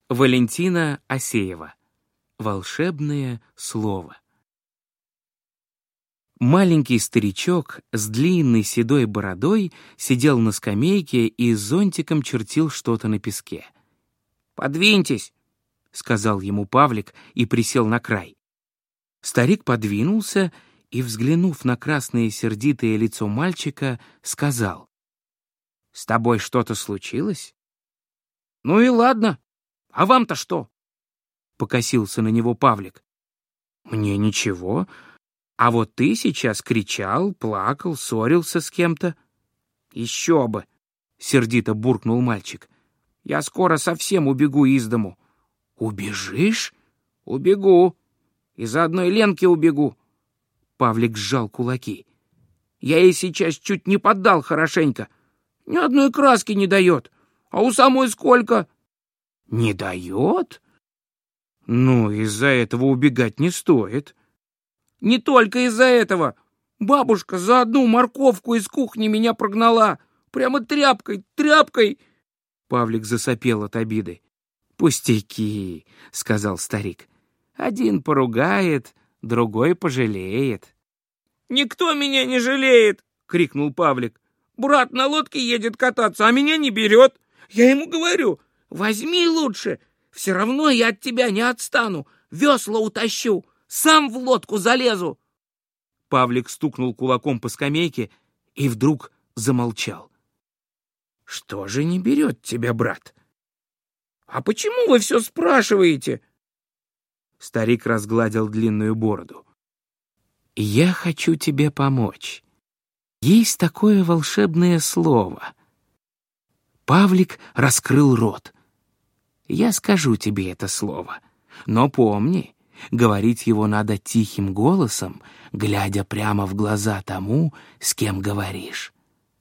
Валентина Асеева. Волшебное слово. Маленький старичок с длинной седой бородой сидел на скамейке и зонтиком чертил что-то на песке. «Подвиньтесь», — сказал ему Павлик и присел на край. Старик подвинулся и, взглянув на красное сердитое лицо мальчика, сказал: «С тобой что-то случилось?» «Ну и ладно. А вам-то что?» Покосился на него Павлик. «Мне ничего. А вот ты сейчас кричал, плакал, ссорился с кем-то». «Еще бы!» — сердито буркнул мальчик. «Я скоро совсем убегу из дому». «Убежишь?» «Убегу. Из-за одной Ленки убегу». Павлик сжал кулаки. «Я ей сейчас чуть не поддал хорошенько. Ни одной краски не дает. А у самой сколько?» «Не дает? Ну, из-за этого убегать не стоит». «Не только из-за этого. Бабушка за одну морковку из кухни меня прогнала. Прямо тряпкой, тряпкой!» Павлик засопел от обиды. «Пустяки», — сказал старик. «Один поругает, другой пожалеет». «Никто меня не жалеет!» — крикнул Павлик. «Брат на лодке едет кататься, а меня не берет. Я ему говорю: возьми лучше, все равно я от тебя не отстану, весла утащу, сам в лодку залезу». Павлик стукнул кулаком по скамейке и вдруг замолчал. «Что же не берет тебя, брат?» «А почему вы все спрашиваете?» Старик разгладил длинную бороду. «Я хочу тебе помочь. Есть такое волшебное слово». Павлик раскрыл рот. «Я скажу тебе это слово, но помни, говорить его надо тихим голосом, глядя прямо в глаза тому, с кем говоришь».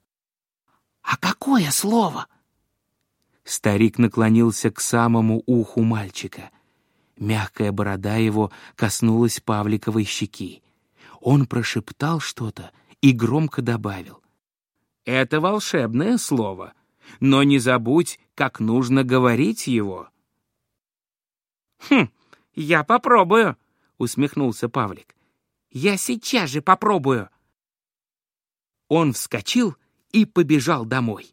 «А какое слово?» Старик наклонился к самому уху мальчика. Мягкая борода его коснулась Павликовой щеки. Он прошептал что-то и громко добавил: «Это волшебное слово, но не забудь, как нужно говорить его». Я попробую», — усмехнулся Павлик. «Я сейчас же попробую». Он вскочил и побежал домой.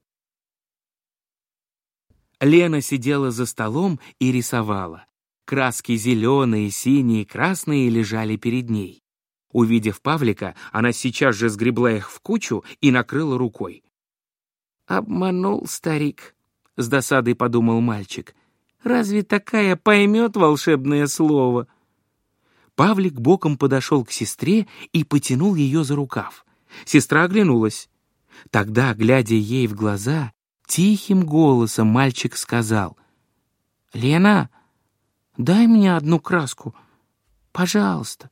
Лена сидела за столом и рисовала. Краски зеленые, синие, красные лежали перед ней. Увидев Павлика, она сейчас же сгребла их в кучу и накрыла рукой. «Обманул старик», — с досадой подумал мальчик. «Разве такая поймет волшебное слово?» Павлик боком подошел к сестре и потянул ее за рукав. Сестра оглянулась. Тогда, глядя ей в глаза, тихим голосом мальчик сказал: «Лена, дай мне одну краску, пожалуйста».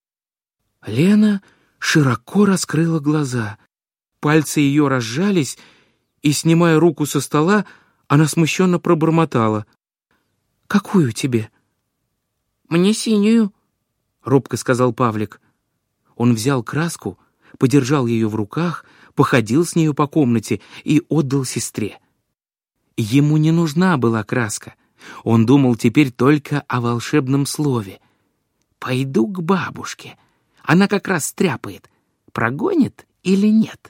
Лена широко раскрыла глаза. Пальцы ее разжались, и, снимая руку со стола, она смущенно пробормотала: «Какую тебе?» «Мне синюю», — робко сказал Павлик. Он взял краску, подержал ее в руках, походил с нею по комнате и отдал сестре. Ему не нужна была краска. Он думал теперь только о волшебном слове. «Пойду к бабушке. Она как раз стряпает. Прогонит или нет?»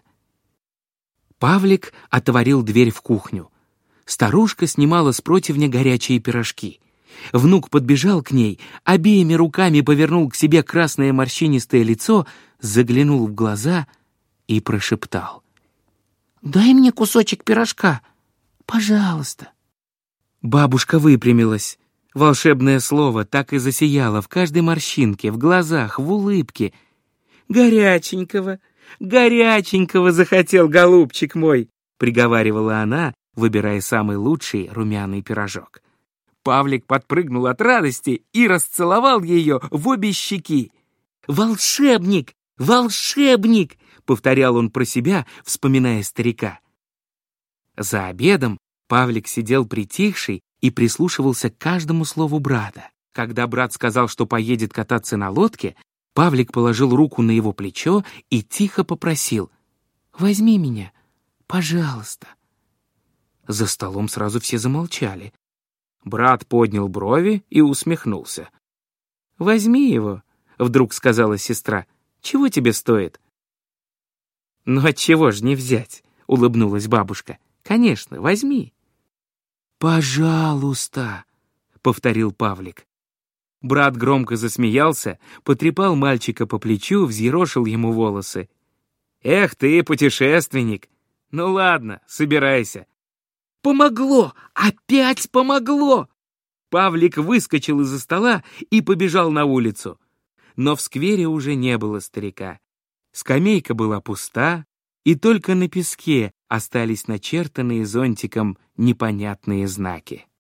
Павлик отворил дверь в кухню. Старушка снимала с противня горячие пирожки. Внук подбежал к ней, обеими руками повернул к себе красное морщинистое лицо, заглянул в глаза и прошептал: «Дай мне кусочек пирожка, пожалуйста». Бабушка выпрямилась. Волшебное слово так и засияло в каждой морщинке, в глазах, в улыбке. «Горяченького, горяченького захотел голубчик мой», — приговаривала она, выбирая самый лучший румяный пирожок. Павлик подпрыгнул от радости и расцеловал ее в обе щеки. «Волшебник! Волшебник!» — повторял он про себя, вспоминая старика. За обедом Павлик сидел притихший и прислушивался к каждому слову брата. Когда брат сказал, что поедет кататься на лодке, Павлик положил руку на его плечо и тихо попросил: «Возьми меня, пожалуйста». За столом сразу все замолчали. Брат поднял брови и усмехнулся. «Возьми его», — вдруг сказала сестра. «Чего тебе стоит?» «Ну отчего ж не взять?» — улыбнулась бабушка. «Конечно, возьми». «Пожалуйста», — повторил Павлик. Брат громко засмеялся, потрепал мальчика по плечу, взъерошил ему волосы. «Эх ты, путешественник! Ну ладно, собирайся». «Помогло! Опять помогло!» Павлик выскочил из-за стола и побежал на улицу. Но в сквере уже не было старика. Скамейка была пуста, и только на песке остались начертанные зонтиком непонятные знаки.